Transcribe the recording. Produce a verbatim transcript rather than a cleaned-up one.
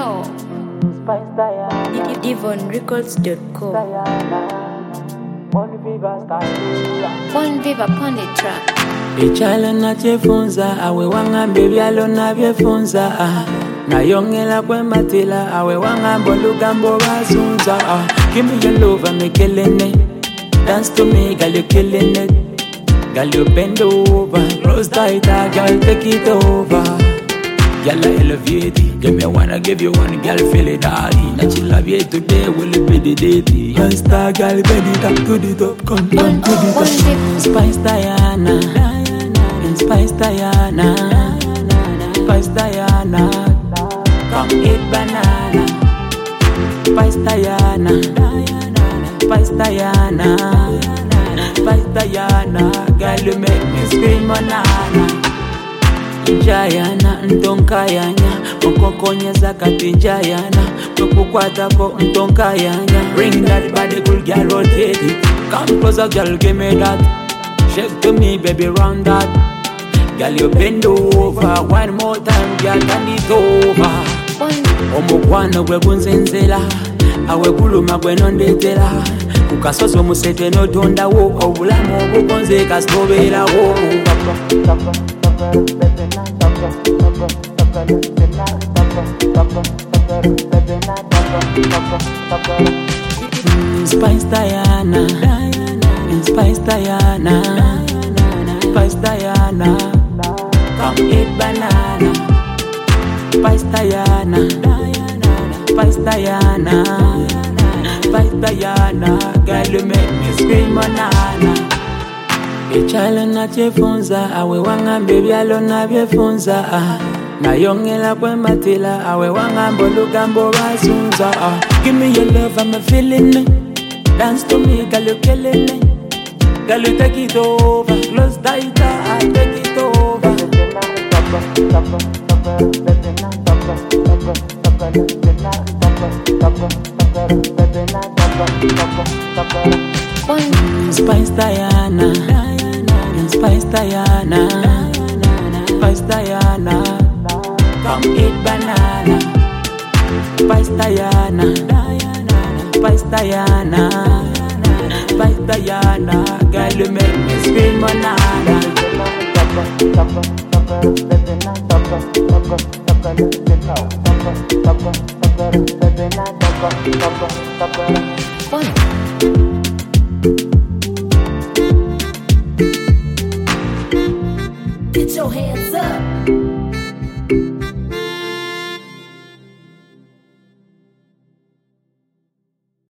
Yo, Spice Diana, Devon Records dot co. Diana, One Viva style. One Viva upon the track. Ichala nachefunza awe wangambe byalo nabyefunza ah. Nayongela kwembatila awe wangambo lugambo bazunza ah. Give me your love and make it. Dance to me, girl, you killing it. Girl, you bend over. Close tighter, girl, take it over. Girl, I elevate it. Give me one, I give you one. Girl, feel it hard. That you love you today, will it be the day? One star, girl, bend it up to the top. Come down to the top. Spice Diana, Spice Diana, Spice Diana. Come eat banana. Spice Diana, Spice Diana, Spice Diana. Girl, you make me scream banana. Njayana, ntonkayanya Mokokonyeza kati njayana Kukukwatako ntonkayanya Bring that body, cool girl, rotate it. Come closer, girl, give me that. Shake to me, baby, round that. Girl, you bend over. One more time, girl, turn it over. Omukwana gwe gunzenzela awe kuluma gwe nondetela kukasoso musete notondawo obulamu obugonze kasitoberawo. Spice Diana, Spice Diana, Spice Diana. Come eat banana. Spice Diana, Spice Diana, Spice Diana. Girl, you make me scream banana. Ichala nachefunza awe wangambe byalo nabyefunza ah. Nayongela kwembatila awe wangambo lugambo bazunza ah. Give me your love, I'm feeling it. Dance to me, girl, you killing it. Girl, you take it over. Close tighter, I take it over. Spice Diana, Spice Diana, Spice Diana. Come eat banana. Spice Diana, Spice Diana, Spice Diana. Girl, you make me scream banana. Get your hands